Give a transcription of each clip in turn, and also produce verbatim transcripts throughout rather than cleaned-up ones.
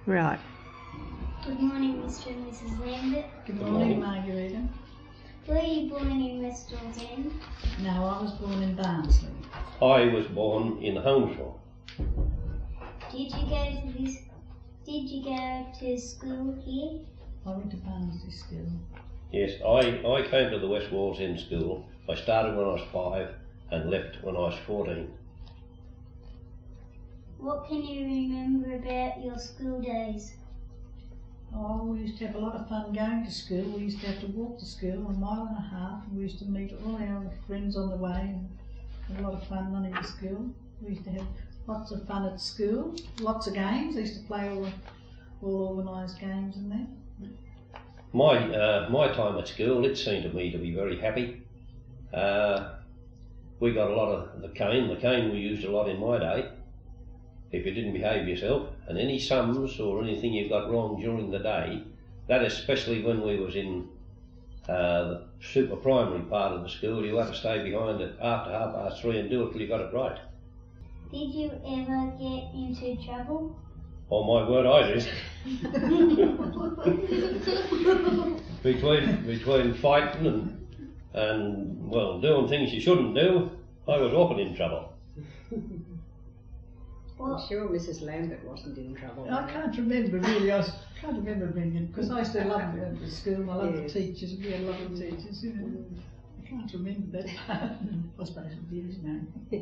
Right. Good morning, Mister and Missus Lambert. Good morning, Margarita. Were you born in West Wall's End? No, I was born in Barnsley. I was born in Holmesville. Did you go to this? Did you go to school here? I went to Barnsley School. Yes, I, I came to the West Wall's End School. I started when I was five and left when I was fourteen. What can you remember about your school days? Oh, we used to have a lot of fun going to school. We used to have to walk to school a mile and a half, and we used to meet all our friends on the way and have a lot of fun running to school. We used to have lots of fun at school, lots of games. I used to play all the all organised games and that. My, uh, my time at school, it seemed to me to be very happy. Uh, we got a lot of the cane. The cane we used a lot in my day. If you didn't behave yourself, and any sums or anything you got wrong during the day, that especially when we was in uh, the super primary part of the school, you had to stay behind it after half past three and do it till you got it right. Did you ever get into trouble? Oh my word, I did. between between fighting and and well doing things you shouldn't do, I was often in trouble. I'm sure Missus Lambert wasn't in trouble. I can't remember really. I was, can't remember being in because I used to love going to school. I love Yes. the teachers. We had lovely teachers. You know, I can't remember that part. I suppose it did, you know.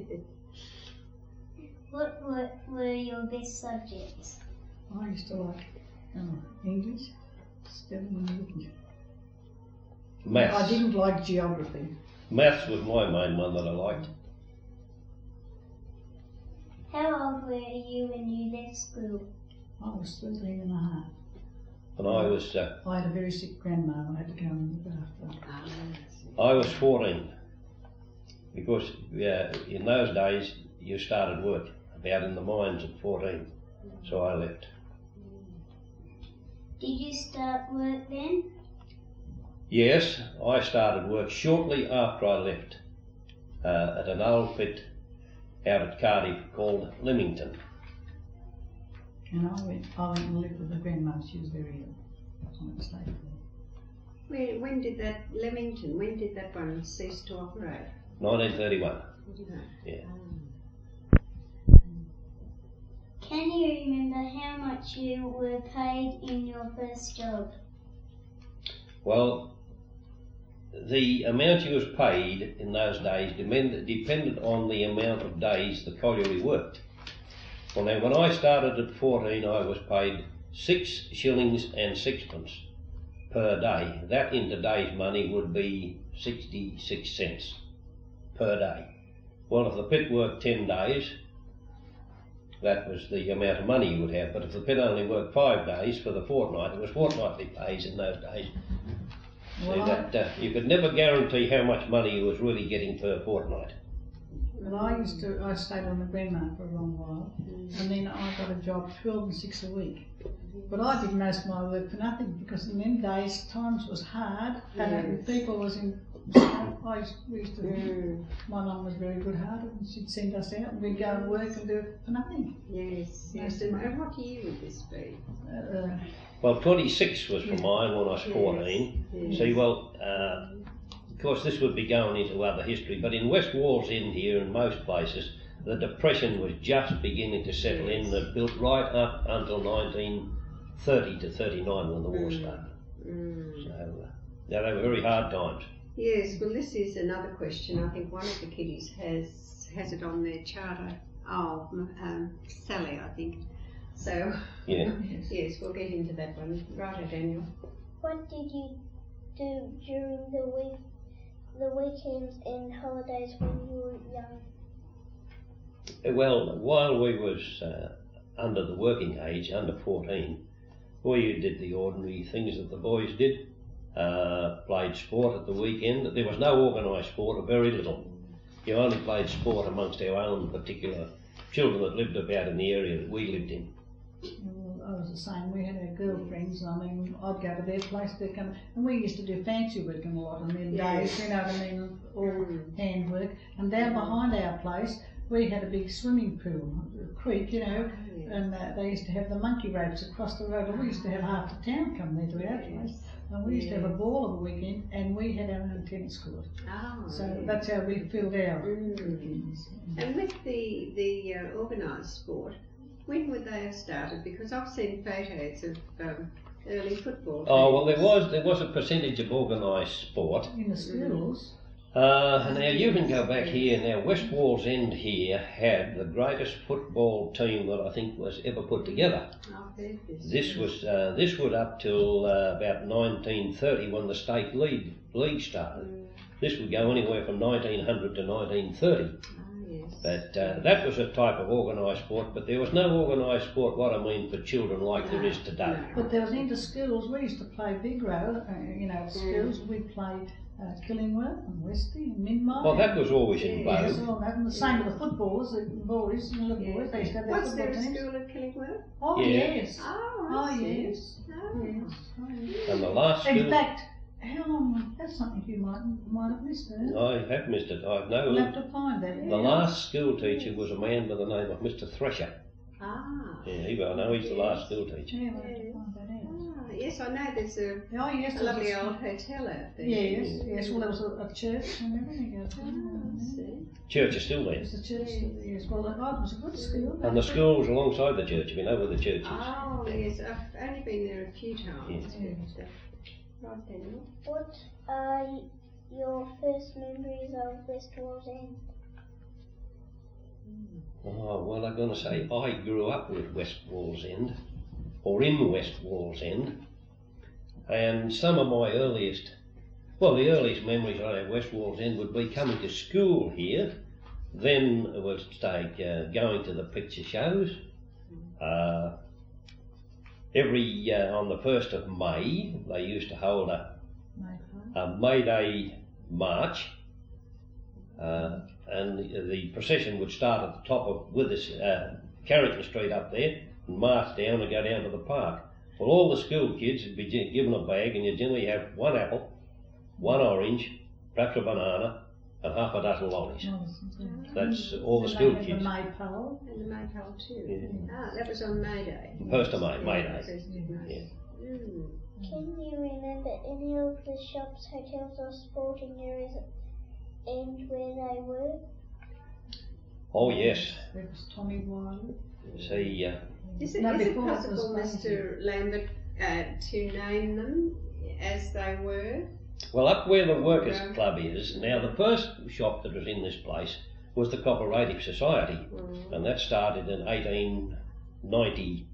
What were, were your best subjects? I used to like oh, English, spelling and written. Maths. I didn't like geography. Maths was my main one that I liked. How old were you when you left school? I was thirteen and a half. And I was uh, I had a very sick grandma I had to go and look after. Ah, I was fourteen because yeah, in those days you started work about in the mines at fourteen, so I left. Did you start work then? Yes, I started work shortly after I left uh, at an old pit out at Cardiff called Leamington. And I went, I went and lived with my grandma. She was very ill. I went to stay with her. when, when did that Leamington? When did that one cease to operate? nineteen thirty-one. Did it? Yeah. Can you remember how much you were paid in your first job? Well, the amount you was paid in those days depended, depended on the amount of days the colliery worked. Well, now when I started at fourteen, I was paid six shillings and sixpence per day. That in today's money would be sixty-six cents per day. Well, if the pit worked ten days, that was the amount of money you would have. But if the pit only worked five days for the fortnight, it was fortnightly pays in those days. So Well, that uh, you could never guarantee how much money you was really getting per fortnight. Well, I used to, I stayed with my grandma for a long while, and then I got a job twelve and six a week. But I did most of my work for nothing because in them days times was hard, and Yes. people was in. I used, we used to. Mm. My mum was very good-hearted, and she'd send us out, and we'd go and work and do it for nothing. Yes, yes. Most And of my- and what year would this be? Uh, Well, twenty-six was for mine when I was Yes, fourteen. yes. See, well, uh, of course this would be going into other history, but in West Wall's End here and most places, the Depression was just beginning to settle in. It built right up until nineteen thirty to thirty-nine when the war Mm. started. Mm. So, uh, yeah, they were very hard times. Yes, well this is another question. I think one of the kiddies has has it on their charter. Oh, um, Sally, I think. So, Yeah. yes. yes, we'll get into that one. Righto, Daniel. What did you do during the week, the weekends and holidays when you were young? Well, while we was uh, under the working age, under fourteen, we did the ordinary things that the boys did. Uh, played sport at the weekend. There was no organised sport, or very little. You only played sport amongst our own particular children that lived about in the area that we lived in. Well, I was the same. We had our girlfriends. I mean, I'd go to their place. They'd come, and we used to do fancy work and a lot in them Yes. days. You know what I mean? All Mm. handwork. And down behind our place, we had a big swimming pool, a creek, you know, Yes. and uh, they used to have the monkey ropes across the road, and we used to have half the town come there to our place. Yes. And we used to have a Yes. ball of a weekend, and we had our own tennis court. Oh, So yes. that's how we filled our Mm. weekends. And with the the uh, organised sport, when would they have started? Because I've seen photos of um, early football. Oh well, there teams. was there was a percentage of organised sport. In the schools, Uh, now you can go back here. Now West Wallsend here had the greatest football team that I think was ever put together. I've heard this. This was uh, this was up till uh, about nineteen thirty when the state league league started. Mm. This would go anywhere from nineteen hundred to nineteen thirty. Oh, yes. But uh, that was a type of organised sport. But there was no organised sport, what I mean, for children like there is today. but there was into schools. We used to play big row, uh, you know, at schools. We played uh, Killingworth and Westy and Minmar. Well, that was always in Yes, vogue. all that, and the same with the footballers, the boys and the boys. They used to have their Was there football a teams. school at Killingworth? Oh Yeah. yes. Oh, Oh I see. yes. Oh. Yes. Oh, yes. And the last In school, fact, how long? That's something you might might have missed. Eh? I have missed it. I've no. We'll have to find that. The yeah. last school teacher was a man by the name of Mister Thresher. Ah. Yeah, he, I know he's the last school teacher. Yeah, we'll have to find that out. Ah, yes, I know there's a, Oh yes, a there was lovely a- old hotel out there. Yes, yes. Well, there was a, a church and everything. out Ah, I there. see. Church is still there. There's a church. Yes. Well, it was a good school. And the school was alongside the church, if you know where the church is. Oh, yes, I've only been there a few times. Yes. But, uh, right, Daniel. What are y- your first memories of West Wallsend? Oh, well, I'm going to say I grew up with West Wallsend, or in West Wallsend, and some of my earliest, well, the earliest memories I have of West Wallsend would be coming to school here, then it was like uh, going to the picture shows. Uh, every, uh, on the first of May, they used to hold a, a May Day march. Uh, and the, the procession would start at the top of Withers, uh, Carrington Street up there and march down and go down to the park. Well, all the school kids would be gi- given a bag, and you generally have one apple, one orange, perhaps a banana, and half a dozen lollies. That's all the And school they had kids. The maypole. And the maypole too. Yeah. Ah, that was on May Day. First of May, May Yeah, Day. first of May. Mm. Can you remember any of the shops, hotels, or sporting areas and where they were? Oh yes, There was Tommy Wiley. see, uh, Is it, No, is it before it was possible, May Mister Lambert, uh, to name them as they were? well, up where the Workers' Yeah. Club is, now the first shop that was in this place was the Cooperative Society, Mm. and that started in eighteen ninety.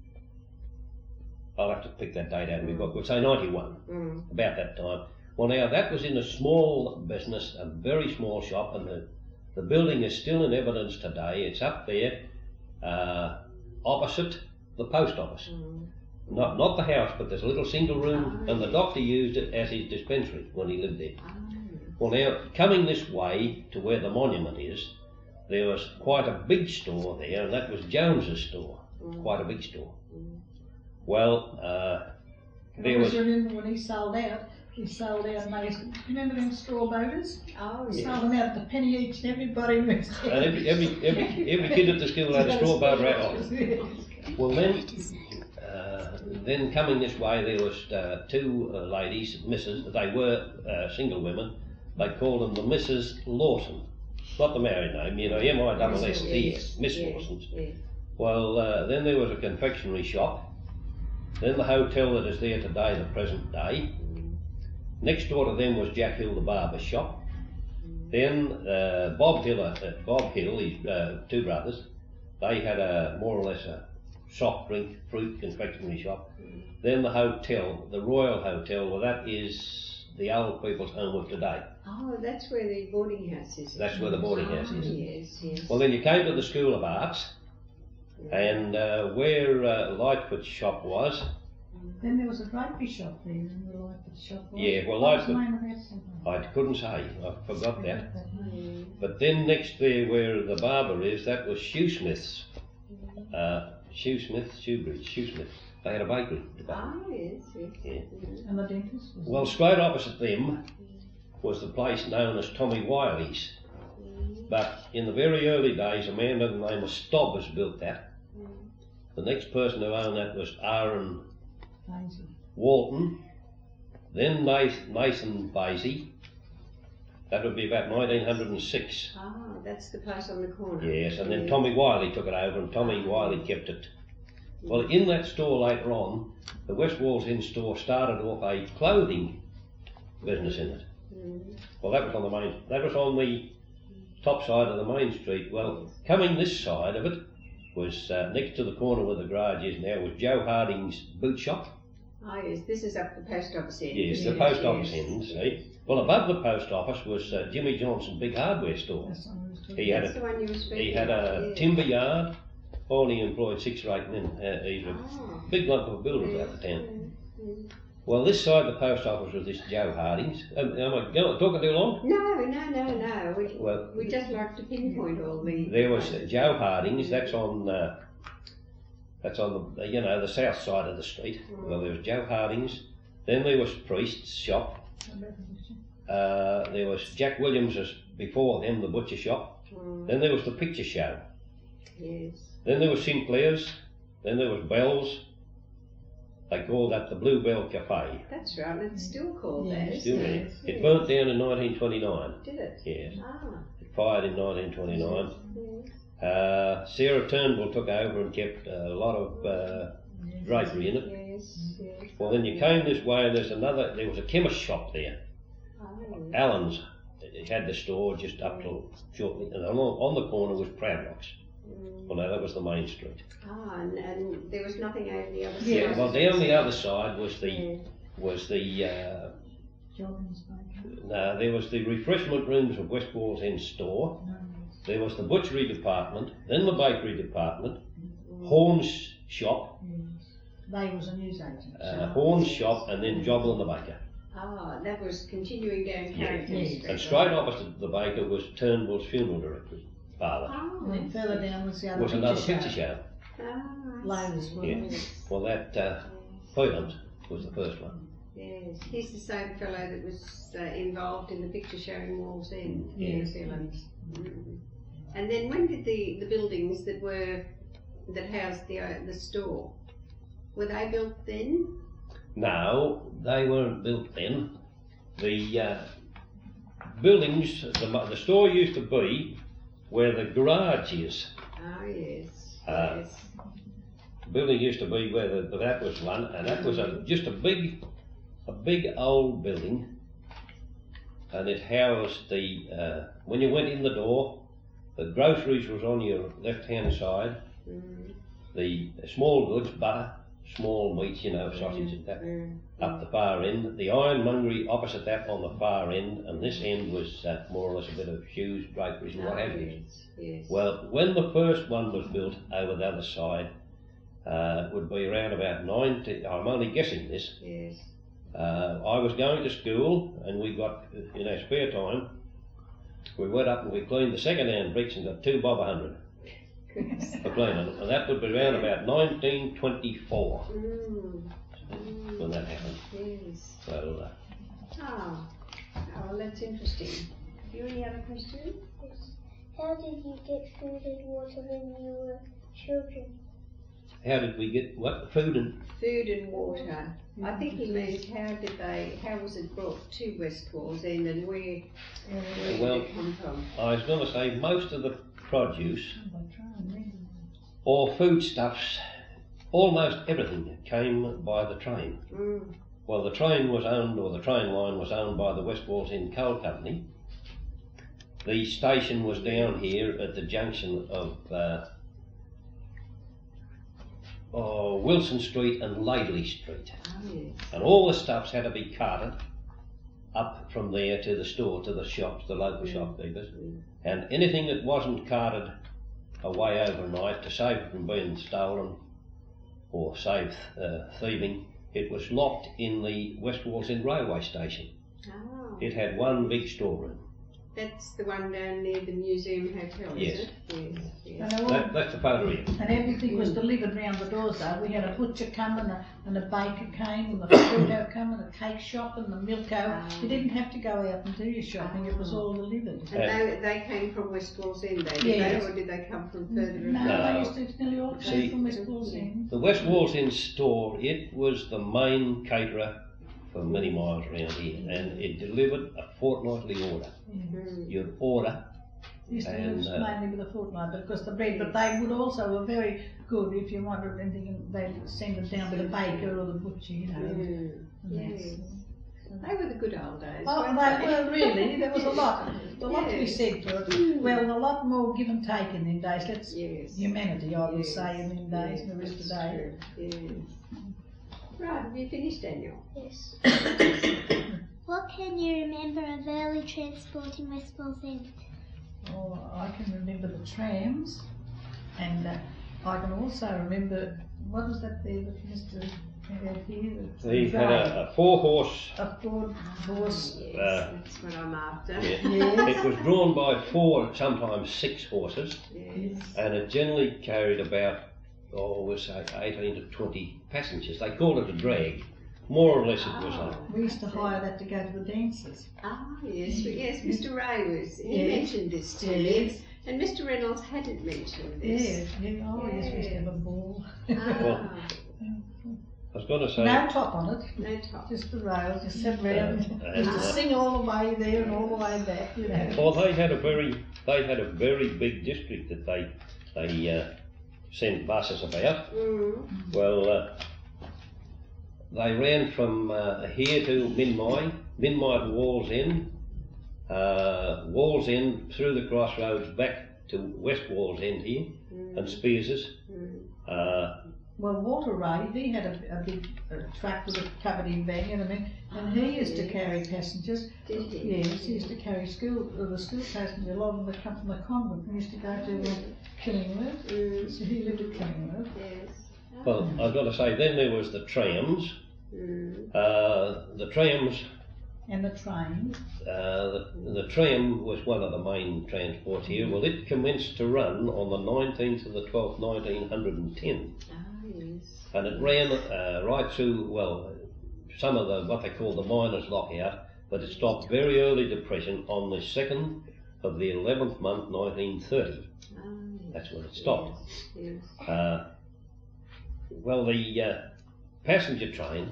I'll have to pick that date out of my book, we'll say ninety-one, Mm. about that time. Well, now that was in a small business, a very small shop, and the, the building is still in evidence today. It's up there, uh, opposite the post office. Mm. Not not the house, but there's a little single room, and the doctor used it as his dispensary when he lived there. Ah, Well, now, coming this way to where the monument is, there was quite a big store there, and that was Jones's store. Quite a big store. Mm. Well, uh, I there always was, remember when he sold out, he sold out and they used to, remember them straw boaters? Oh, He yeah. sold them out at a penny each and everybody was and every, every, every, every kid at the school had a straw boat right on. Well, then, uh, then coming this way, there was uh, two uh, ladies, Missus They were uh, single women. They called them the Missus Lawson, not the married name. You know, M I S S T S, Miss Yes, Lawson's. yes. Well, uh, then there was a confectionery shop. Then the hotel that is there today, the present day. Next door to them was Jack Hill, the barber shop. Then uh, Bob Hill, uh, Bob Hill, his uh, two brothers, they had a more or less a soft drink, fruit confectionery shop. Then the hotel, the Royal Hotel, well, that is the old people's home of today. Oh, that's where the boarding house is. That's where the boarding house Ah, is. yes, yes. Well, then you came to the School of Arts, and uh, where uh, Lightfoot's shop was, Then there was a drapery shop there, in the Lightfoot shop. was Yeah, well, What was the Lightfoot- name of that something? I couldn't say, I forgot that. Mm. But then next there where the barber is, that was Shoesmith's. Uh, Shoesmith, Shoebridge, Shoesmith. They had a bakery. Ah, yes, yes. Yeah. Mhm. And the dentist was Well, straight opposite them was the place known as Tommy Wiley's. Mm. But in the very early days, a man by the name of Stobbs built that. Mm. The next person who owned that was Aaron Daisy. Walton, then Mason Vasey. That would be about nineteen oh six. Ah, that's the place on the corner. Yes, and then Yeah. Tommy Wiley took it over, and Tommy Wiley kept it. Well, in that store later on, the West Walls Inn store started off a clothing business in it. Mm. Well, that was on the main. That was on the top side of the main street. Well, coming this side of it was uh, next to the corner where the garage is now was Joe Harding's boot shop. Ah, yes, this is up the post office end. Yes, the Yes, post yes. office end. See, well, above the post office was uh, Jimmy Johnson big hardware store. That's what I was talking He had That's a the one you were speaking he had a about, yes. timber yard. Only employed six or eight men. Uh, he's a Ah. big lump of builders at the town. Mm, mm. Well, this side of the post office was this Joe Harding's. Um, am I going, talking too long? No, no, no, no. We, Well, we just like to pinpoint all the. there was uh, Joe Harding's. That's on. Uh, that's on the you know the south side of the street. Well, there was Joe Harding's. Then there was Priest's shop. Uh, there was Jack Williams's before them, the butcher shop. Mm, Then there was the picture show. yes. Then there was Sinclair's. Then there was Bell's. They called that the Bluebell Cafe. That's right. It's still called Yeah, that. Still isn't there. it? It Yes. burnt down in nineteen twenty-nine. Did it? Yes. Ah. It fired in nineteen twenty-nine. Yes. Uh, Sarah Turnbull took over and kept a lot of uh, drapery in it. Yes. Yes. Well, then you came this way and there's another, there was a chemist shop there. Oh, Allen's. It had the store just up till shortly, and along, on the corner was Proudlocks. mm. Well, no, that was the main street. Ah, and, and there was nothing over the other Yeah, side. Well, down the other side was the Yeah. was the uh, Joggins Baker. no, there was the refreshment rooms of West Walls End store. No, There was the butchery department, then the bakery department, Horn's shop, yes. They was a newsagent. uh, Horn's shop, and then Joblin the baker. Ah, that was continuing down Yeah. Carrington Yeah. Street. And straight opposite the baker was Turnbull's funeral director's parlour. Ah, And then further down was the other Was picture another show. picture show. Ah, I Lowe's see. was. Yeah. Yes. Well, that uh, Phelan was the first one. Yes, he's the same fellow that was uh, involved in the picture show in Walls End, Yes. New Zealand. Mm. And then when did the, the buildings that were that housed the uh, the store, were they built then? No, they weren't built then. The uh, buildings, the, the store used to be where the garage is. Oh yes, Uh, yes. The building used to be where the, that was one, and that was a, just a big, a big old building, and it housed the. Uh, when you went in the door, the groceries was on your left-hand side. Mm. The small goods, butter, small meats, you know, sausage and that, Mm. up the far end. The ironmongery opposite that on the far end, and this end was uh, more or less a bit of shoes, draperies, and what Oh, have you. yes, yes. Well, when the first one was built over the other side, uh, it would be around about ninety. I'm only guessing this. yes. Uh, I was going to school, and we got in our spare time. We went up and we cleaned the second-hand bricks and got two bob a hundred Goodness. for cleaning, and that would be around about nineteen twenty-four Mm. when that happened. Yes. So. Uh, Ah, oh, well, that's interesting. Have you any other questions? Yes. How did you get food and water when you were children? How did we get what food and Food and water. I think he means how did they, how was it brought to West Walls End and where, where Well, did it come from? I was going to say most of the produce They try and read them. or foodstuffs, almost everything came by the train. Mm. Well, the train was owned, or the train line was owned by the West Walls End Coal Company. The station was down here at the junction of uh, oh, Wilson Street and Laidley Street. Oh, yes. And all the stuffs had to be carted up from there to the store, to the shops, the local Mm. shopkeepers. Mm. And anything that wasn't carted away overnight to save it from being stolen or save uh, thieving, it was locked in the West Walls End railway station. Oh, It had one big storeroom. that's the one down near the Museum Hotel, Yes. is it? Yes, But yes. And, all, That, that's the podium. and everything was delivered round the doors though. We had a butcher come and a, and a baker came and the fruito come and a cake shop and the milko. You didn't have to go out and do your shopping, it was all delivered. And they, they came from West Walls End, they, did Yes. they, or did they come from further No, afield? they No. used to nearly all See, came from West Walls End. The West Walls End store, it was the main caterer for many miles around here, and it delivered a fortnightly order. Mm. You'd order, Used to And, live uh, mainly with a fortnight, but of course the bread, but they would also were very good if you wanted anything, they'd send them down to the baker or the butcher, you know. Mm. and Yes. that's- They were the good old days. Oh, weren't they were really, there was a lot, a lot to be Yes. said for it. Well, a lot more give and take in them days, that's Yes. humanity I would Yes. say in them days Yes, than there is that's today. true. Yes. Right, have you finished, Daniel? Yes. What can you remember of early transport in West Walls End? Oh, I can remember the trams, and uh, I can also remember, what was that there that Mister had here? The he had dray. a, a four horse, A Ford horse. Yes, Uh, that's what I'm after. yeah. Yes. It was drawn by four, sometimes six horses, Yes. and it generally carried about, oh, we'll say eighteen to twenty passengers. They called it a drag. More or less it was Oh. like, We used to hire that to go to the dances. Ah, yes, yes, Mister Ray was, he Yes. mentioned this to Yes. me, and Mister Reynolds hadn't mentioned this. Yes, yeah, oh yes, we used to have a ball. Ah, I was going to say, No top on it, no top. just the rails, just sat round, Uh, used to uh, sing all the way there and all the way back, you know. well, they had a very, they had a very big district that they, they uh, sent buses about. Mm. Well, uh, they ran from uh, here to Minmai, Minmai to Walls End, uh, Walls End through the crossroads back to West Walls End here, Mm. and Spears's. Mm. Uh, Well, Walter Ray, he had a, a big uh, truck with a covered in bag and I mean, and he used to carry passengers. Did he? Yes, he used to carry school, uh, the school passengers. A lot of them that come from the convent and used to go to uh, Killingworth. Mm. So he lived at Killingworth. Yes. well, I've got to say, then there was the trams. Mm. Uh, the trams, And the trains. uh, the, the tram was one of the main transports here. Well, it commenced to run on the nineteenth of the twelfth, nineteen ten. Ah, yes. And it ran uh, right through, well, some of the, what they call the miners' lockout, but it stopped very early depression on the second of the eleventh month, nineteen thirty. Ah, yes. That's when it stopped. Yes. yes. Uh, well, the uh, passenger train,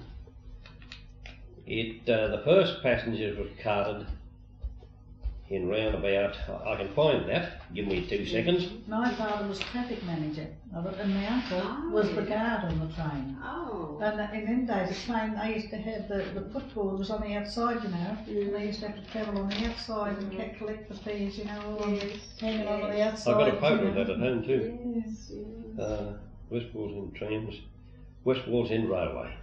it, uh, the first passengers was carted in round about, I can find that, give me two seconds. My father was traffic manager of it and my uncle Oh, was the yes. guard on the train. Oh. And uh, in them days, the train, they used to have the, the footboard was on the outside, you know, and they used to have to travel on the outside and ca- collect the fares, you know, all on, Yes. hanging on the yes. outside. I've got a you photo know. of that at home too. Yes. yes. Uh, West Walls End trams, West Walls End Railway.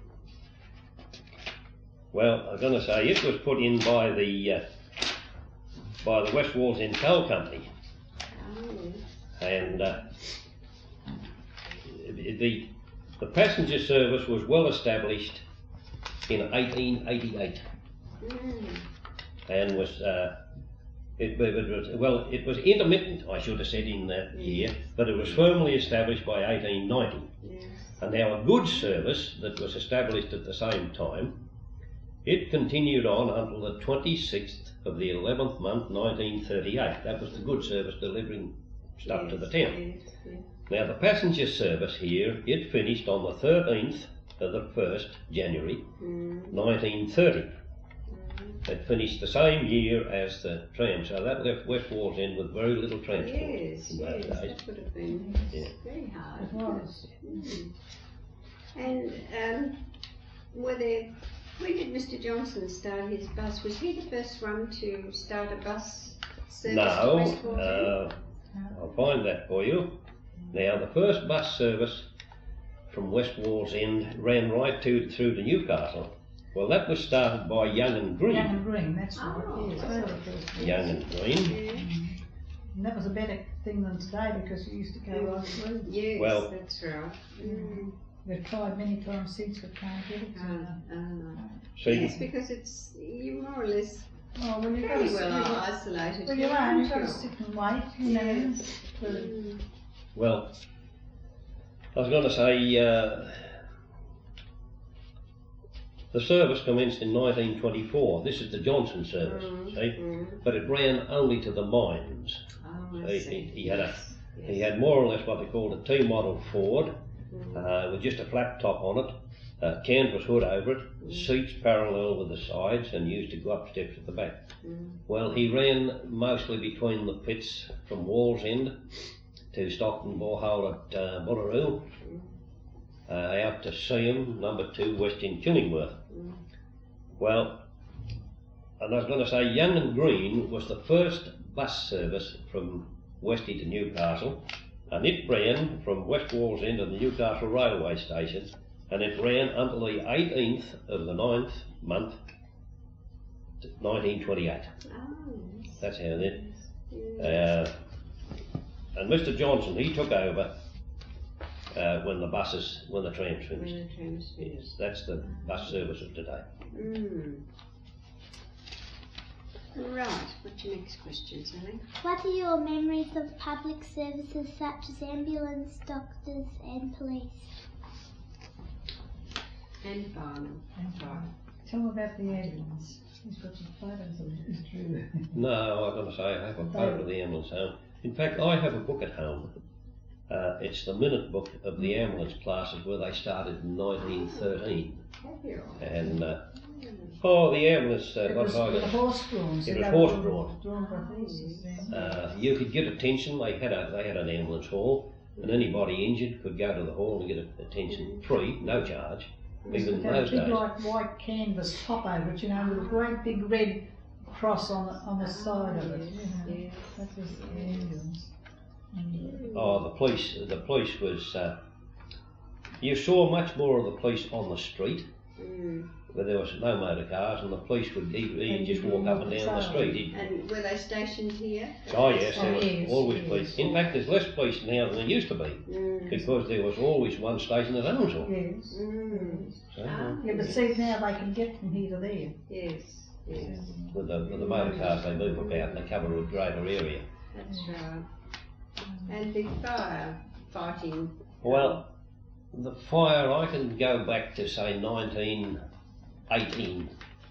Well, I'm going to say it was put in by the uh, by the West Walls End Coal Company, Oh, yes. and uh, the the passenger service was well established in eighteen eighty-eight, Mm. and was uh, it, it was well it was intermittent, I should have said, in that year, but it was firmly established by eighteen ninety. Yes. And now a goods service that was established at the same time, it continued on until the twenty-sixth of the eleventh month, nineteen thirty-eight. That was the goods service delivering stuff to the town. Yes. Yes. Now the passenger service here, it finished on the thirteenth of the first January, Mm. nineteen thirty. Mm. It finished the same year as the tram, so that left West Walls End with very little transport Yes, in those yes, days. that would have been Yeah. very hard. It was. Mm. And um, were there, when did Mister Johnson start his bus? Was he the first one to start a bus service to No, West Walls End? uh, I'll find that for you. Now, the first bus service from West Walls End ran right to, through to Newcastle. Well, that was started by Young and Green. Young and Green, that's right, Oh, yes, they were the first ones. Young and Green. Yeah. And that was a better thing than today because you used to go right through. Yes, Well- that's right. Mm. We've tried many times since, we can't get it. Ah, ah. See, Yes, because it's, you more or less Oh, well, you've got very to well sit, isolated. well, you are, you've got to Sure. sit and wait, you know. Yes. for- Mm. Well, I was going to say uh, the service commenced in nineteen twenty-four. This is the Johnson service, Mm, see, mm. but it ran only to the mines. Oh, I He, see. he, he had a Yes, he yes. had more or less what they called a T-model Ford, Mm. uh, with just a flat top on it, a canvas hood over it, seats parallel with the sides, and used to go up steps at the back. Mm. Well, he ran mostly between the pits from Wallsend to Stockton Borehole at uh, Bullaroo, uh, out to Seaham, number two, west in Killingworth. Mm. Well, and I was going to say Young and Green was the first bus service from Westy to Newcastle, and it ran from West Wallsend to the Newcastle railway station, and it ran until the eighteenth of the ninth month, nineteen twenty-eight. Oh, yes. That's how it. Yes. Uh, and Mister Johnson, he took over uh, when the buses, when the trams When finished. the train was Yes, finished. that's the bus service of today. Mm. Right, what's your next question, Sally? What are your memories of public services such as ambulance, doctors and police? And fireman. And Fire. Tell me about the ambulance. He's got some photos of it. It's true. No, I was going to say I have a photo of the ambulance home. In fact, I have a book at home. Uh, it's the minute book of the ambulance classes where they started in nineteen thirteen. Have you? And, uh, oh, the ambulance, uh, It what was have I the got? horse drawn. so It was they were horse all drawn. Drawn by horses then. Uh, you could get attention. They had a they had an ambulance hall, and anybody injured could go to the hall and get attention free, no charge, even in It had a those big days. like white canvas top over it, you know, with a great big red cross on the, on the side of it. You know. Yes. That was the ambulance. And Oh, the police. The police was. Uh, you saw much more of the police on the street, Mm. where there was no motor cars, and the police would he, he'd just walk up and down the street. He'd, And were they stationed here? oh yes, there Oh, was yes, always yes. police. In fact, there's less police now than there used to be, Mm. because there was always one station at Elmsall. yes. Mm. So, Ah, Yeah, but see now they can get from here to there. Yes, yes, with the with the motor cars, they move about and they cover a greater area. that's right. And the fire fighting. Well, the fire, I can go back to say nineteen eighteen,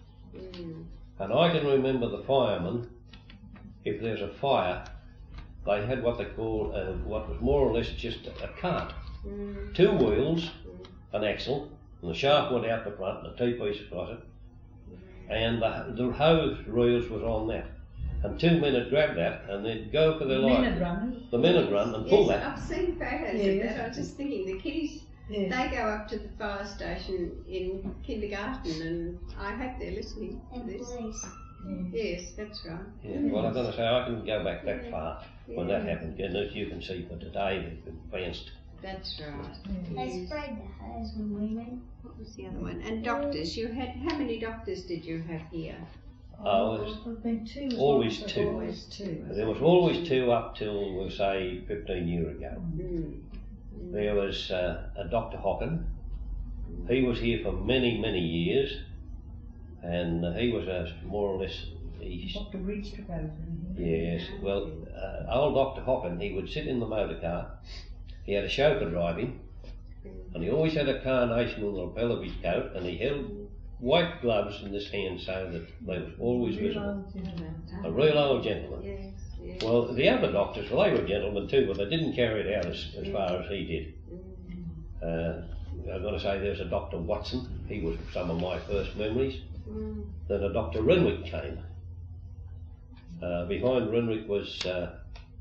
Mm. and I can remember the firemen. If there's a fire, they had what they called uh, what was more or less just a cart, Mm. two wheels, an axle, and the shaft went out the front, and a T-piece across it, and the, the hose reels was on that, and two men would grab that and they'd go for their life. Minute runners. The men would run and pull Yes, that. I've seen photos Yes. of that. I was just thinking, the kiddies, Yeah. they go up to the fire station in kindergarten, and I hope they're listening to And this. police. Yeah. Yes, that's right. Yeah, well, I'm going to say I can go back that far when that Yeah. happened, and as you can see for today, we've advanced. That's right. Yeah. They sprayed the hose when we went. What was the other one? And doctors, you had, how many doctors did you have here? Oh, there's there's been two. as always well, so two. Always two. There was always two up till, we'll say, fifteen years ago. Mm. There was uh, a Doctor Hocken. He was here for many, many years, and uh, he was a more or less. He's, Doctor Reach took over. yes, well, uh, old Doctor Hocken, he would sit in the motor car. He had a chauffeur driving, and he always had a carnation on the lapel of his coat, and he held white gloves in his hand so that they was always visible. A real old gentleman. Yes, yes. Well, the other doctors, well, they were gentlemen too, but they didn't carry it out as, as far as he did. Uh, I'm going to say there's a Doctor Watson. He was some of my first memories. Mm. Then a Doctor Renwick came. Uh, behind Renwick was uh,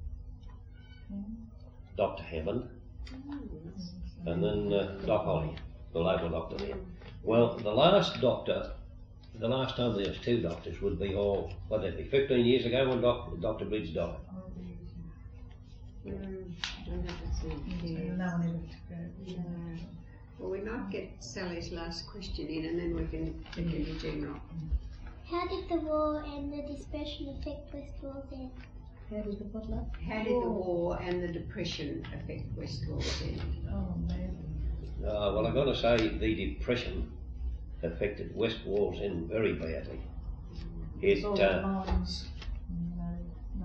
Doctor Hammond, and then uh, Doc Holly, the local doctor there. Well, the last doctor, the last time there was two doctors would be all, what would that be, fifteen years ago when doc, Doctor Bridge died. Mm. one hundred percent, yes. No one ever took over. No. Well, we might get Sally's last question in, and then we can get into general. How did the war and the depression affect West Wallsend? How did the what like? How did the war and the depression affect West Wallsend? Oh man. Uh, well, I've got to say the depression affected West Wallsend very badly. It, It's all the uh, mines. You know,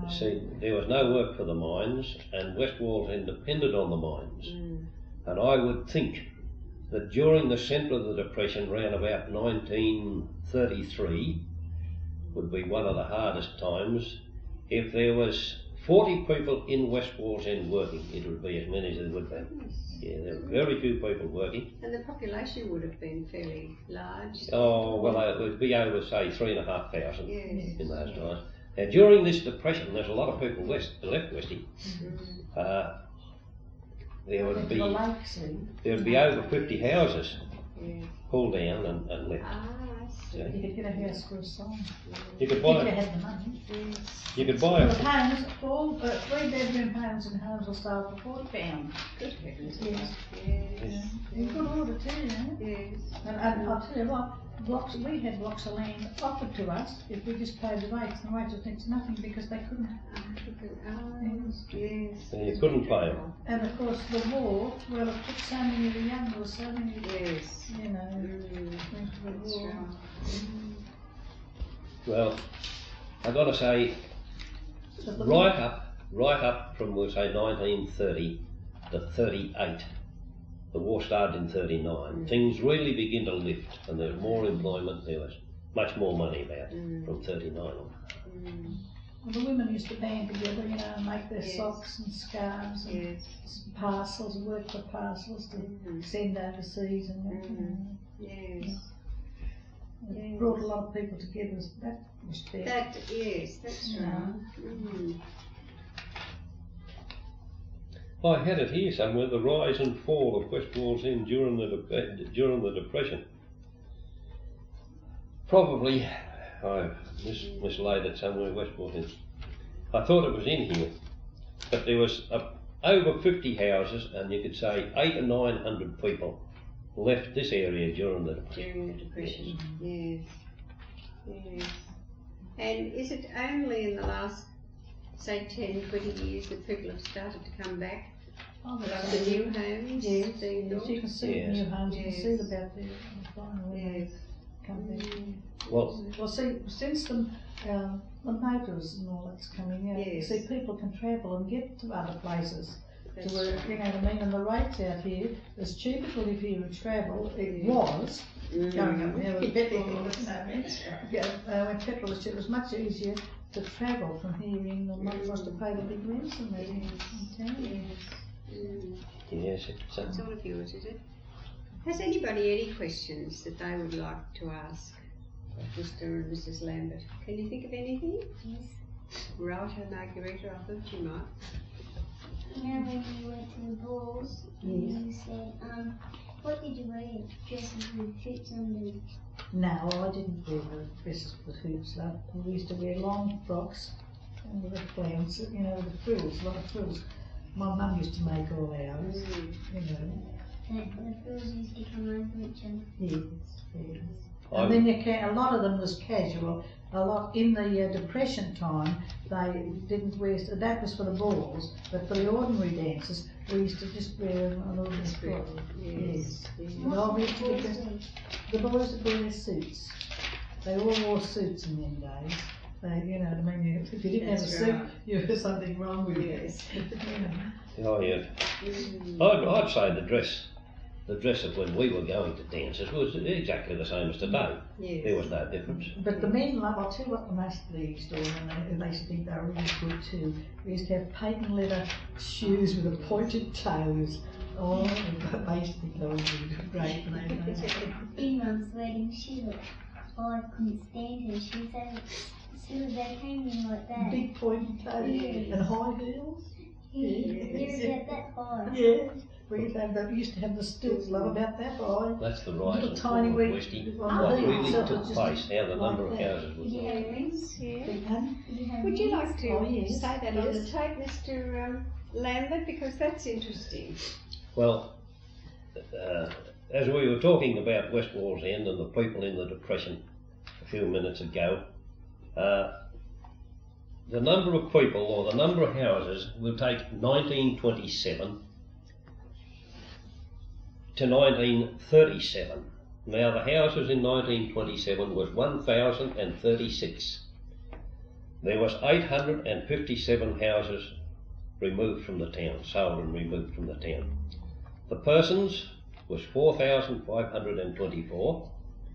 no. See, there was no work for the mines, and West Wallsend depended on the mines. Mm. And I would think that during the centre of the Depression, round about nineteen thirty-three, would be one of the hardest times. If there was forty people in West Wallsend working, it would be as many as there would be. Yeah, there were very few people working. And the population would have been fairly large. Oh, well, it would be over, say, three and a half thousand Yes. in those times. Now, during this depression, there's a lot of people west, left Westy. Mm. Uh, there would Went be to the lake, see. there would be over fifty houses Yes. pulled down and, and left. Ah, I see. Yeah. You could get a house for a song. You could If you buy had the money. Yes. you could Well, buy the a, homes, all, uh, three bedroom homes in homes will start for forty pounds. Good heavens. Yes. Yes. In good order too, you know. Yes. And, and I'll tell you what, blocks, we had blocks of land offered to us if we just paid the rates, and the rates were next to nothing because they couldn't. Ah, yes. and you couldn't pay them. And of course the war, well, it took so many of the young ones, so many, Yes. you know, Mm. went to the That's war. right. Mm. Well, I've got to say, But the right up, right up from we'll say nineteen thirty to thirty-eight. The war started in thirty-nine. Mm. Things really begin to lift, and there's more employment. There was much more money about Mm. from thirty-nine on. Mm. Well, the women used to band together, you know, and make their Yes. socks and scarves and Yes. parcels, work for parcels to Mm. send overseas and that. Mm. Yes. It Yes. brought a lot of people together. That was fair. That, yes, that's Yeah. right. Mm. I had it here somewhere, the rise and fall of West Wallsend during the de- during the Depression. Probably, I mis- mislaid it somewhere, West Wallsend. I thought it was in here, but there was uh, over fifty houses, and you could say eight or nine hundred people left this area during the Depression. During the Depression, yes. Yes. And is it only in the last, say, ten, twenty years that people have started to come back? Oh, Like that's the good. new homes Yes, being yes, built? you can see Yes. the new homes, you can see Yes. about the final when they Yes. come back. Mm. Well, Well, see, since the, um, the motors and all that's coming out, you Yes. see, people can travel and get to other places. That's To where, right. you know what I mean, and the rates out here, it's cheaper to live here and travel, it Yeah. was, Mm. going up there with petrol, you know Yes. what I mean? That's right. Yeah, uh, when petrol was cheap, it was much easier to travel from here in than what it was to pay the big rents and that in Yes. in town. Yes. Mm. yes, it's, That's uh, all of yours, is it? Has anybody any questions that they would like to ask Mister and Missus Lambert? Can you think of anything? Yes. Right, Margarita, I thought you might. You know when you went to the balls, and you said, um, what did you wear? Dresses with hoops underneath. No, I didn't wear the dresses with hoops, love. We used to wear long frocks and with the flounce, you know, with the frills, a lot of frills. My mum used to make all ours, Mm. you know. And the frills used to come over each other. Yes, yes. I And then you can, a lot of them was casual. A lot in the uh, depression time, they didn't wear. That was for the balls, but for the ordinary dances, we used to just wear an ordinary frock. Yes. yes. No, we What used to did be the dressed- boys do? The boys would wear their suits. They all wore suits in them days. They, you know what I mean? If you didn't have a That's suit, right. you had something wrong with you. Yes. You know. oh yeah. Mm. I'd, I'd say the dress, the dress of when we were going to dances was exactly the same as today. Yes. There was no difference. But the men love, I'll tell you what the most of these do, and they, they used to think they were really good too. We used to have patent leather shoes with the pointed toes. Oh, they used to think they were really great. And they, they, In Mum's wedding, she looked, oh, I couldn't stand her. She said, as soon as they came in like that, big pointed toes Yes. and high heels. he, he was at that high. Yes, we used to have the, we used to have the stilts, love about that high. That's the rise Little and tiny fall of wee- Westy. on What the heel, really so it took was just place, how the number of like that. houses was. Did you have rings? Yeah. Big hun. Did you have Would you rings? like to Oh, yes. say that on the Yes. tape, Mister Um, Lambert, because that's interesting. Well, uh, as we were talking about West Wallsend and the people in the Depression a few minutes ago, uh, the number of people or the number of houses will take nineteen twenty-seven to nineteen thirty-seven. Now the houses in nineteen twenty-seven was one thousand thirty-six. there was eight hundred fifty-seven houses removed from the town, sold and removed from the town. The persons was four thousand five hundred twenty-four,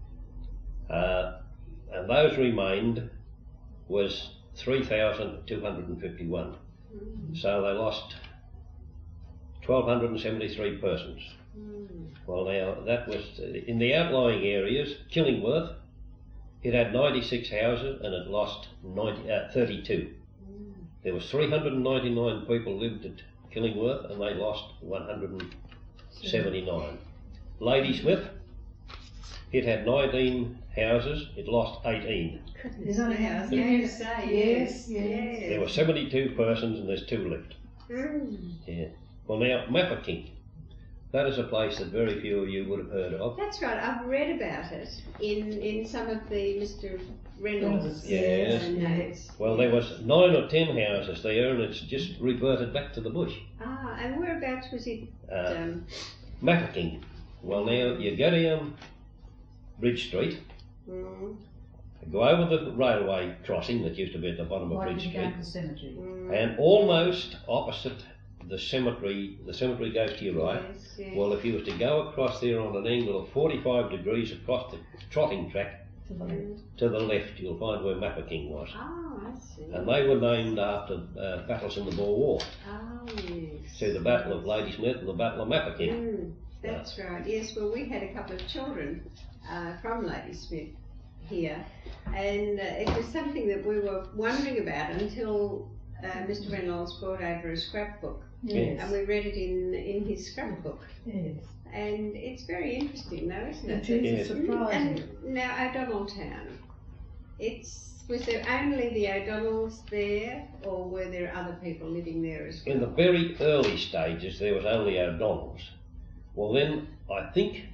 uh, and those remained was three thousand two hundred fifty-one. Mm. So they lost one thousand two hundred seventy-three persons. Mm. Well, now that was in the outlying areas. Killingworth, it had ninety-six houses and it lost ninety, uh, thirty-two. Mm. There was three hundred ninety-nine people lived at Killingworth and they lost one hundred seventy-nine. Ladysmith, it had nineteen houses, it lost eighteen. There's only Yeah, I was one. going to say, yes, Yes, yes. yes. There were seventy-two persons and there's two left. Mm. Yeah. Well, now Mafeking, that is a place that very few of you would have heard of. That's right, I've read about it in, in some of the Mister Reynolds Yes. uh, notes. Well, there was nine or ten houses there and it's just reverted back to the bush. Ah, and whereabouts was it? Uh, Um, Mafeking. Well, now you go down Bridge Street, mm, go over the railway crossing that used to be at the bottom of Why Bridge did you Street, go to the cemetery? mm, and almost opposite the cemetery, the cemetery goes to your right. yes, yes. Well, if you was to go across there on an angle of forty-five degrees across the trotting track To the left. Mm. to the left, you'll find where Mafeking was. Ah, I see. And they were named after uh, battles in the Boer War. Ah, yes. So the Battle of Ladysmith and the Battle of Mafeking. Mm, that's right. Yes, well, we had a couple of children uh, from Ladysmith here, and uh, it was something that we were wondering about until uh, Mister Reynolds brought over a scrapbook, Yes. and we read it in in his scrapbook. Yes. And it's very interesting, though, isn't It it? is Yeah. surprising. And now O'Donnell Town. It's was there only the O'Donnells there, or were there other people living there as well? In the very early stages, there was only O'Donnells. Well, then I think,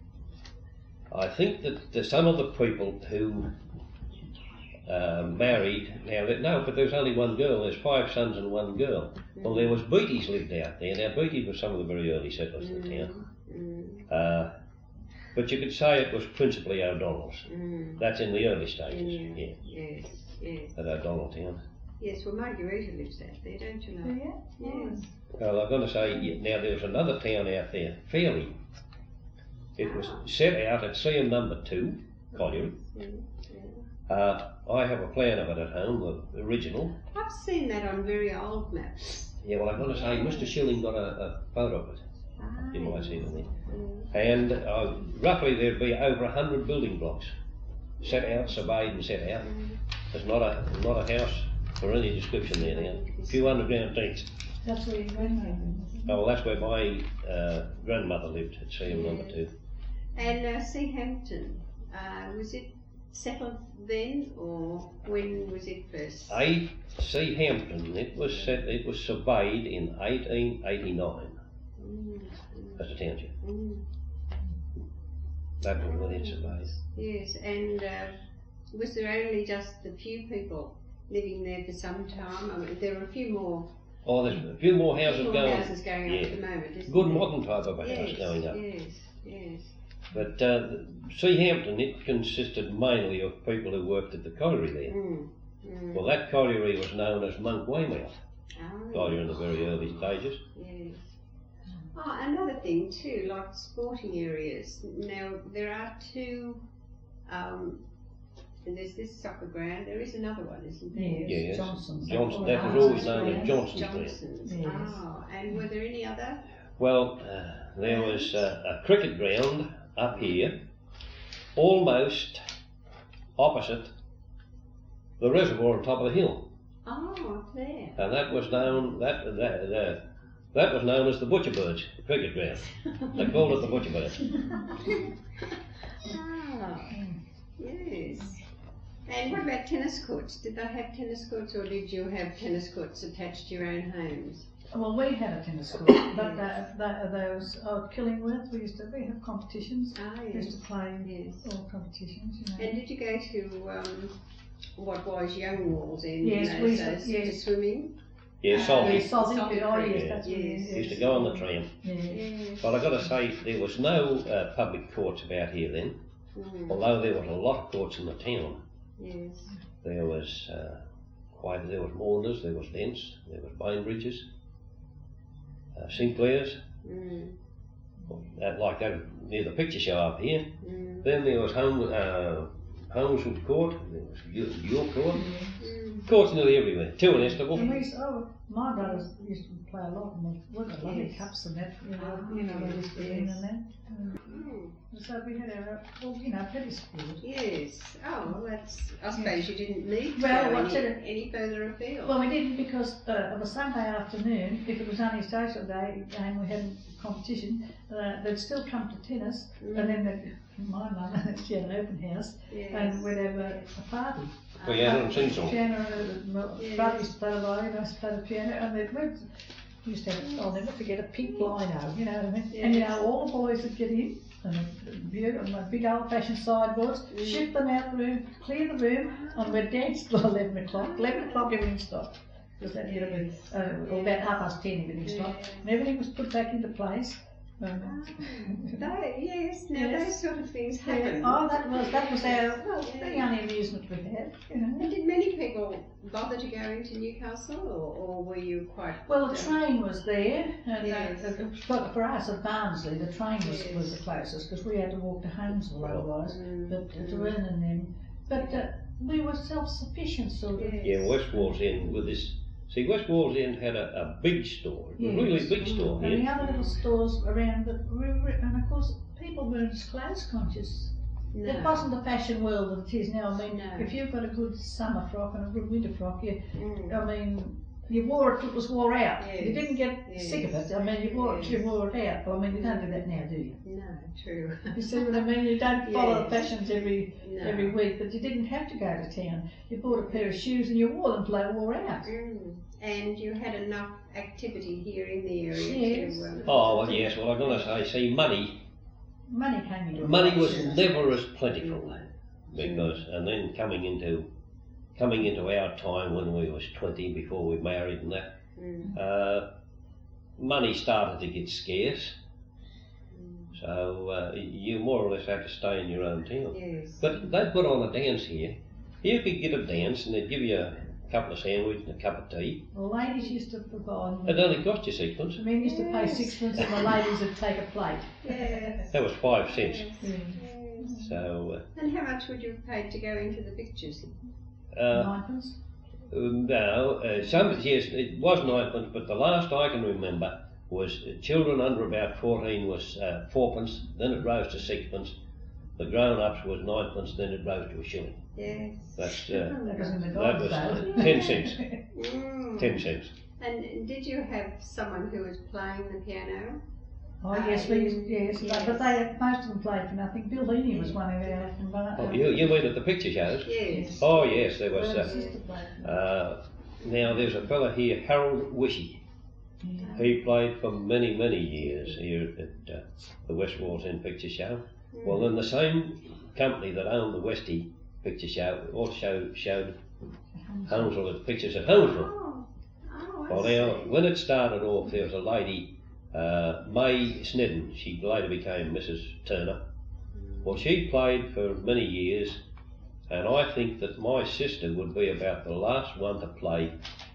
I think that the, some of the people who uh, married now, that, no, but there was only one girl. There's five sons and one girl. Well, there was Beatties lived out there. Now Beatties were some of the very early settlers in the town. Mm, Uh, but you could say it was principally O'Donnell's. mm. That's in the early stages. Yeah. Yeah, Yes, yes, at O'Donnell Town. yes. Well, Margarita lives out there, don't you know? Yeah. Yes. Well, I've got to say, yeah, now there was another town out there, Fairley. It was Ah. set out at C M number two, Colliery. Mm, Uh, I have a plan of it at home, the original. I've seen that on very old maps. Yeah, well, I've got to say, Mister Schilling got a, a photo of it. Ah, You might see it in there. mm, And uh, roughly there'd be over a hundred building blocks set out, surveyed and set out. mm. There's not a not a house for any description there now. A few underground tanks. That's where your grandmother was. Oh, well, that's where my uh, grandmother lived at C M number two. And uh, Seahampton, uh, was it settled then, or when was it first? A C Hampton, it was set, it was surveyed in eighteen eighty-nine Mm, mm, as a township. mm. That was when it surveyed. Yes, and uh, was there only just a few people living there for some time? I mean, there were a few more, Oh, there's a few more few houses more going. houses going yeah. up at the moment, isn't Good there? modern type of a yes, house going up. Yes, yes. But uh, Seahampton, it consisted mainly of people who worked at the colliery there. Mm, mm. Well, that colliery was known as Monk Weymouth Ah, colliery in the very early stages. yes. Oh, another thing too, like sporting areas. Now there are two. Um, and there's this soccer ground. There is another one, isn't there? Yes. Yes. Johnson's. Johnson, that was Ah, always known yes, as Johnson's Ground. Johnson's. Yes. Oh, and were there any other? Well, uh, there was uh, a cricket ground up here, almost opposite the reservoir on top of the hill, Oh, up there. and that was known that that that, that was known as the Butcherbirds cricket ground. They called it the Butcherbirds. Ah, yes. And what about tennis courts? Did they have tennis courts, or did you have tennis courts attached to your own homes? Well, we had a tennis court, but that, that, those uh, Killingworth, we used to we have competitions. Ah, We used yes. to play Yes. all competitions, you know. And did you go to um, what was Young Walls in Yes, those we used to- days yes. to swimming? Yeah, Uh, Salty. Yes, Salty, Salty oh Creek, yes, that's yes. what it is. Used to go on the tram. Yes. Yes. Well, I've got to say, there was no uh, public courts about here then, Mm, although there was a lot of courts in the town. yes. There was uh, way there was Maunders, there was Dents, there was Bainbridges, uh, Sinclair's, Mm. uh, like over near the picture show up here. Mm. Then there was Home, uh, Holmeswood Court, there was York, York Court, Mm. courts nearly everywhere, two in Estival. And we used, oh, my brothers used to play a lot, and we got lovely Yes. cups and that, you know, you know, they used to win and that. And Mm. so we had our, well, you know, petty schools. Yes. Oh, well, that's. I suppose you didn't need to Well, go what's any, it- any further afield. Well, we didn't because uh, of a Sunday afternoon, if it was only a social day and we had a competition, uh, they'd still come to tennis, Mm. and then they'd, my mum, she had an open house, Yes. and we'd have a, a party. Piano and sing song. Piano, and my Yes. brother used to play the violin, I used to play the piano, and they went, we used to have, I'll never forget, a pink lino, you know what I mean? And you Yes. know, all the boys would get in, and a view, and my big old fashioned sideboards, Mm. shift them out the room, clear the room, and we'd dance till eleven o'clock. eleven o'clock everything stopped. Because that year it was, uh, or about half past ten everything stopped. Yes. And everything was put back into place. Um, That, yes, now Yes. those sort of things yeah. happen. Oh, that was, that was our, well, Yeah. the only amusement we had, you know. And did many people bother to go into Newcastle, or, or were you quite? Well, the uh, train was there, and Yes. uh, uh, for, for us at Barnsley, the train was, Yes. was the closest because we had to walk to Holmesville otherwise. Mm, But uh, to mm. earn and them, but uh, we were self-sufficient sort of. Yes. Yeah, West Wallsend with this. See, West Wallsend had a, a big store. It was Yes. really a big store And the here. other little stores around the river, and of course people weren't as class conscious. No. It wasn't the fashion world that it is now. I mean, No. if you've got a good summer frock and a good winter frock, you, Mm. I mean, you wore it till it was wore out. You Yes. didn't get Yes. sick of it. I mean, you wore it till you Yes. wore it out. Well, I mean, you don't do that now, do you? No, true. You see what I mean? You don't follow the Yes. fashions every No. every week, but you didn't have to go to town. You bought a pair of shoes and you wore them till they wore out. Mm. And you had enough activity here in the area Yes. to. Um, Oh, well, yes, well, I'm going to say, see, money, Money came into it. money was Yes. never as plentiful. Because, and then coming into, coming into our time when we was twenty, before we married and that, Mm. uh, money started to get scarce. So uh, you more or less had to stay in your own town. Yes. But they put on a dance here. You could get a dance and they'd give you a couple of sandwiches and a cup of tea. The ladies used to provide. It only cost you sixpence. The men used to pay Yes. sixpence and the ladies would take a plate. Yes. That was five cents. Yes. Yeah. Yes. So, And how much would you have paid to go into the pictures? uh, Ninepence. no, uh, some, yes, it was ninepence, but the last I can remember was uh, children under about fourteen was uh, fourpence, then it rose to sixpence. The grown-ups was ninepence, then it rose to a shilling. Yes. That's, uh, That was in the that gold was days. uh, ten cents. Mm. Ten cents. And did you have someone who was playing the piano? Oh yes, we used, yes, Yes. but they most of them played for nothing. Bill Heaney was one of our from Bar- Oh, you, you mean at the picture shows? Yes. Oh, yes, there was. Well, Uh, his sister played for uh, now, there's a fella here, Harold Wishy. yeah. He played for many, many years here at uh, the West Wallsend Picture Show. Well, then the same company that owned the Westie Picture Show also showed Holmesville pictures at Holmesville. Oh. Oh, I Well, now, see. when it started off, there was a lady, uh, May Snedden. She later became Missus Turner. Well, she played for many years, and I think that my sister would be about the last one to play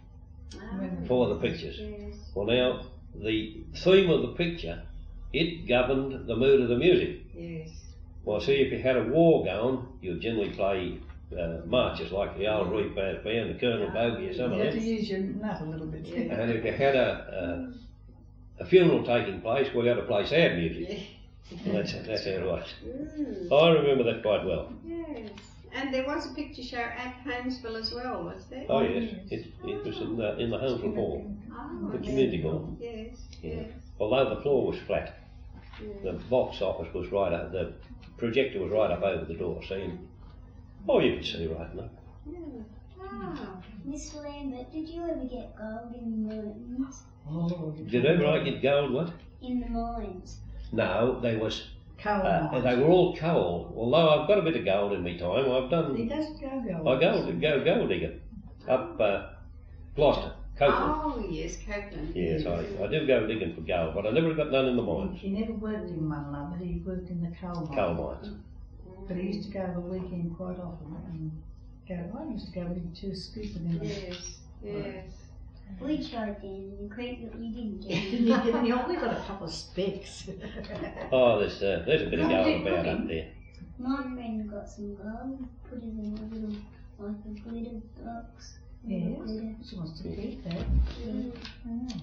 Ah, for the pictures. yes. Well, now, the theme of the picture, it governed the mood of the music. Yes. Well, see, if you had a war going, you'd generally play uh, marches like the old Reef Bass Band, the Colonel Bogey or some You of had to them. use your nut a little bit. Yeah. And if you had a, a, a funeral taking place, we had to play sad music. Yeah. And that's, that's how it was. Mm. I remember that quite well. Yes. And there was a picture show at Holmesville as well, was there? Oh, yes, it, it was in the, in the Holmesville Hall, Oh, the community hall. yes. Yeah. Yes. Although the floor was flat, Mm. the box office was right up, the projector was right up over the door, see? Oh, you could see right enough. Yeah. Wow. Miss Lambert, did you ever get gold in the mines? Oh, Did ever I get gold, what? In the mines. No, they was, coal uh, mines. they were all coal. Although I've got a bit of gold in my time, I've He done, doesn't go gold. I go, go gold digging up uh, Gloucester, Copeland. Oh, yes, Copeland. Yes, I, I do go digging for gold, but I never got none in the mines, He never worked in one love, but he worked in the coal mine. coal mines. But he used to go over the weekend quite often and go, I used to go with two scooping in them. Yes, yes. We tried then, and Craig, but we didn't get Didn't you get any? Only got a couple of specks. Oh, there's, uh, there's a bit of No, going they about up couldn't. there. My friend got some gloves, put it in a little, like a glitter box. Yes, Glitter. she wants to keep that. Mm. Oh.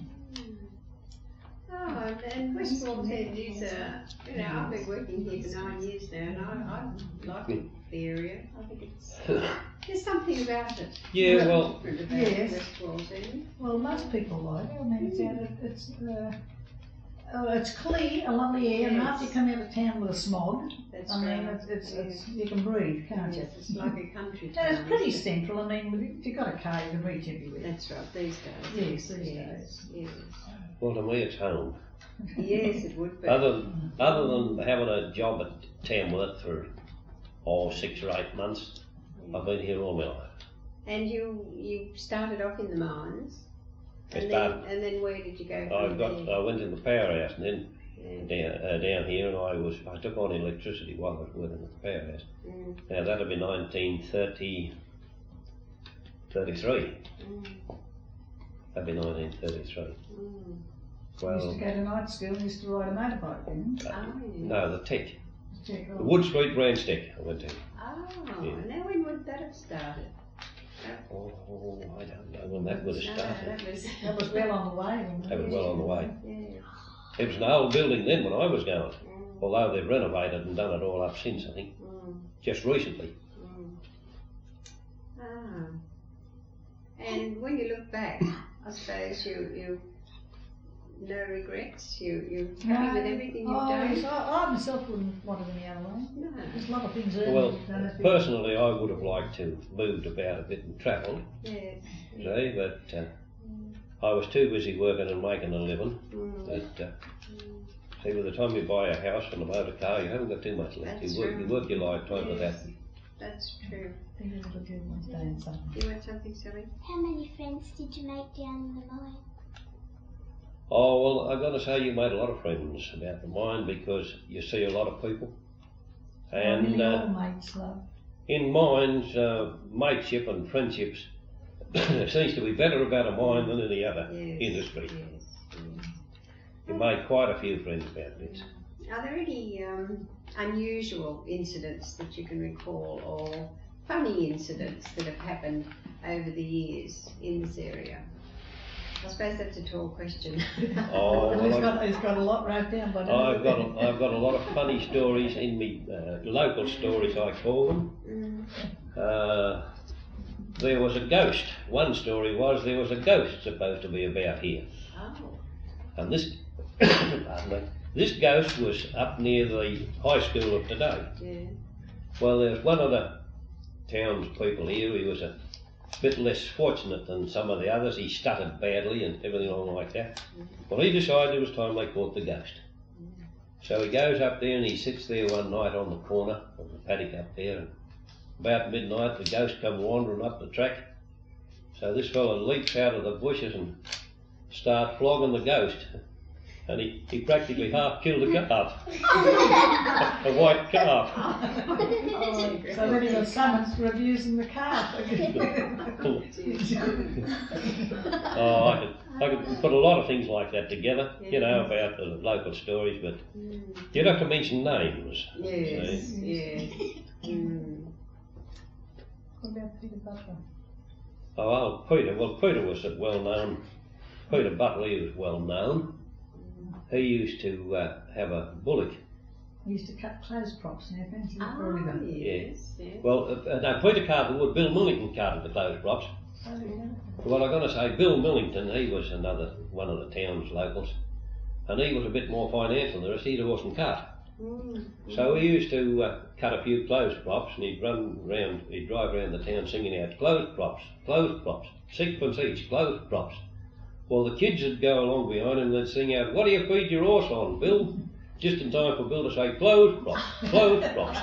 Oh, and Westwall's End is, uh, you know, I've been working here for nine years now, and I, I like the area. I think it's, there's something about it. Yeah, well, Different about Yes. Westwall's End. Well, most people like it. I mean, it's out. of- It's uh, oh, it's clear, a lovely air, and after you come out of town with a smog, That's I mean, right. it's, it's, Yeah. it's you can breathe, can't you? Yes, it's like a country And it's town, pretty isn't it? central. I mean, if you've got a car, you can reach everywhere. That's right, these days. Yes, these Yes, yes. well, to me it's home. Yes, it would be. Other, other than having a job at Tamworth for, oh, six or eight months, I've been here all my life. And you, you started off in the mines, I and then, started, and then where did you go I from got, there? I went in the powerhouse and then Yeah. down, uh, down here, and I was, I took on electricity while I was working at the powerhouse. Mm, Now that'd be nineteen thirty, thirty-three. mm, That'd be nineteen thirty-three. mm. I used Well, to go to night school and used to ride a motorbike then. Oh, yes. no, the tech, Check the on. Wood Street Branch Tech I went to. Oh, Yeah. now when would that have started? Oh, I don't know when that would have No, started. that was. That was well on the way. wasn't it? That was well on the way. Yeah. It was an old building then when I was going, Mm, although they've renovated and done it all up since, I think, mm, just recently. mm. Ah. And when you look back, I suppose you, you, no regrets, you, you're happy with everything you've oh, done? yes, I, I myself wouldn't want it any other way. No. There's a lot of things earned. Well, done as we- personally, I would have liked to have moved about a bit and travelled, Yes. see, but uh, I was too busy working and making a living. Mm, But uh, mm. see, by the time you buy a house and a motor car, you haven't got too much left. That's You work, true. you work your lifetime with that. Yes, that's true. I think it'll do one day and something. Do you want something, Sally? How many friends did you make down the mine? Oh, well, I've got to say you made a lot of friends about the mine because you see a lot of people. And Nearly uh, all mates, love. in mines, uh, mateship and friendships seems to be better about a mine than any other Yes. industry. Yes, yes. You made quite a few friends about it. Are there any um, unusual incidents that you can recall or funny incidents that have happened over the years in this area? I suppose that's a tall question. Oh, well, he's I've- got, he's got a lot wrote down by now. I've got a, I've got a lot of funny stories in me, uh, local stories I call them. Mm. Uh, there was a ghost. One story was there was a ghost supposed to be about here. Oh. And this, pardon me, this ghost was up near the high school of today. Yeah. Well, there's one of the townspeople here, he was a bit less fortunate than some of the others. He stuttered badly and everything along like that. Well, he decided it was time they caught the ghost. So he goes up there and he sits there one night on the corner of the paddock up there, and about midnight the ghost come wandering up the track. So this fellow leaps out of the bushes and starts flogging the ghost. And he, he practically half killed a calf, a white calf. Oh, so then he was summoned for abusing the calf. Oh, I could, I could put a lot of things like that together, you know, about the local stories, but Mm. you'd have to mention names. Yes, see. yes. Mm. What about Peter Butler? Oh, well, Peter, well, Peter was a well known, Peter Butler, he was well known. He used to uh, have a bullock. He used to cut clothes props and everything. So Ah, probably the- yes, yes. Well, uh, no, Peter carted the wood, Bill Millington carted the clothes props. Oh, yeah. Well, I'm going to say Bill Millington, he was another one of the town's locals, and he was a bit more financial than the rest. He had a horse and cart. Mm. So he used to uh, cut a few clothes props, and he'd run round, he'd drive around the town singing out, clothes props, clothes props, sixpence each, clothes props. Well, the kids would go along behind him and they'd sing out, what do you feed your horse on, Bill? Just in time for Bill to say, clothes props, clothes props.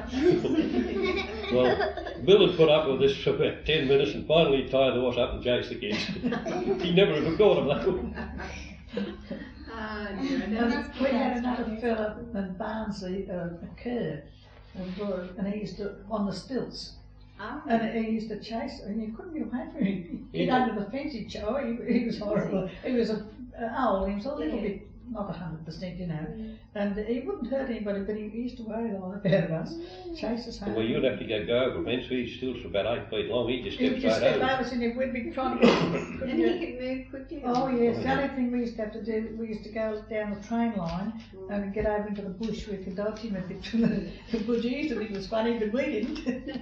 Well, Bill had put up with this for about ten minutes and finally tied the horse up and chased the kids. He never even caught him though. Ah, dear, I don't And know. we had another fella in Barnsley, uh, a Kerr, and, and he used to, on the stilts. Ah. And he used to chase, and you couldn't get away from him. He'd Yeah. under the fence, he'd ch- oh, he, he was horrible. He was a, uh, old, he was a little Yeah. bit, not a hundred percent, you know. Mm. And he wouldn't hurt anybody, but he used to worry a lot about us, chase us home. Well, you'd have to go, go over him, so he's still about eight feet long, he'd just He step would just straight step over. over us and we'd be trying to get, And couldn't he get. could move quickly. Oh yes, the Yeah. only thing we used to have to do, we used to go down the train line and get over into the bush. We could dodge him a bit from the, the bushies, and it was funny, but we didn't.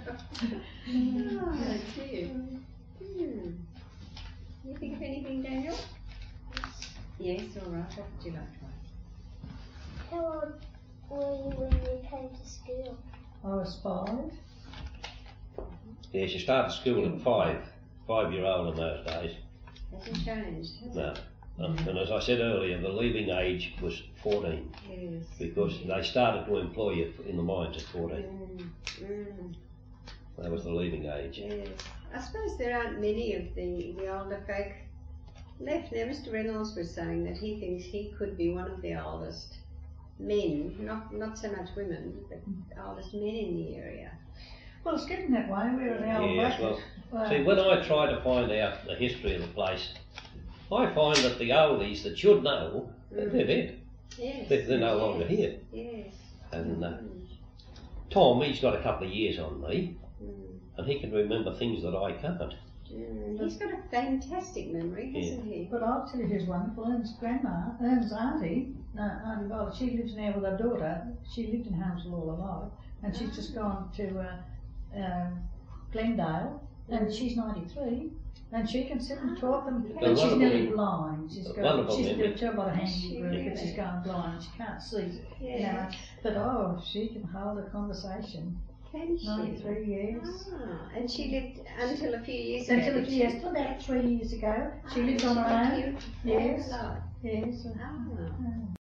Oh, dear. Hmm. You think of anything, Daniel? Yes, all right. What would you like to ask? How old were you when you came to school? I was five. Yeah, she started school at five, five year old in those days. Hasn't changed, has No. it? And and as I said earlier, the leaving age was fourteen, Yes. because they started to employ you in the mines at fourteen. Mm, mm, That was the leaving age. yes. I suppose there aren't many of the, the older folk left. Now, Mister Reynolds was saying that he thinks he could be one of the oldest men, not not so much women, but oldest men in the area. Well, it's getting that way. We're an hour Yes, back. well, Wow. See, when I try to find out the history of the place, I find that the oldies that should know, they're dead. Yes. They're, they're no longer yes, here. Yes. And uh, Mm, Tom, he's got a couple of years on me, mm, and he can remember things that I can't. mm. He's got a fantastic memory, hasn't he? But I'll tell you who's wonderful. Ern's grandma, Ern's auntie, no, Auntie Violet, she lives now with her daughter. She lived in Hamsel all her life, and she's just gone to uh, um, Glendale, and she's ninety-three, and she can sit and talk, and, A and she's wonderful nearly memory. blind. She's A got, wonderful she's memory. got a lot of handy She work, but she's really? going blind. She can't see, you know. Yes. But oh, she can hold a conversation. Can she? ninety-three years. Ah, and she lived until a few years ago. Until a did few she? years, about three years ago, she Ah, lived on her lived own. here Yes. all her life. Yes. Ah.